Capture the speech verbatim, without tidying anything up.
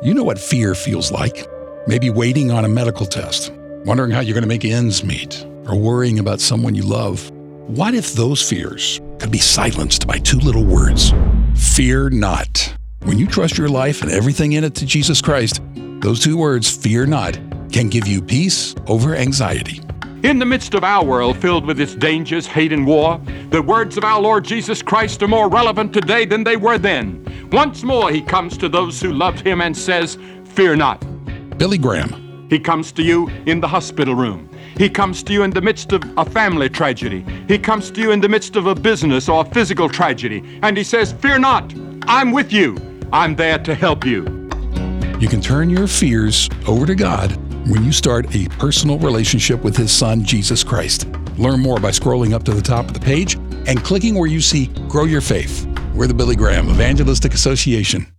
You know what fear feels like. Maybe waiting on a medical test, wondering how you're going to make ends meet, or worrying about someone you love. What if those fears could be silenced by two little words? Fear not. When you trust your life and everything in it to Jesus Christ, those two words, fear not, can give you peace over anxiety. In the midst of our world filled with its dangers, hate, and war, the words of our Lord Jesus Christ are more relevant today than they were then. Once more he comes to those who loved him and says, fear not. Billy Graham. He comes to you in the hospital room. He comes to you in the midst of a family tragedy. He comes to you in the midst of a business or a physical tragedy. And he says, fear not, I'm with you. I'm there to help you. You can turn your fears over to God when you start a personal relationship with his son, Jesus Christ. Learn more by scrolling up to the top of the page and clicking where you see Grow Your Faith. We're the Billy Graham Evangelistic Association.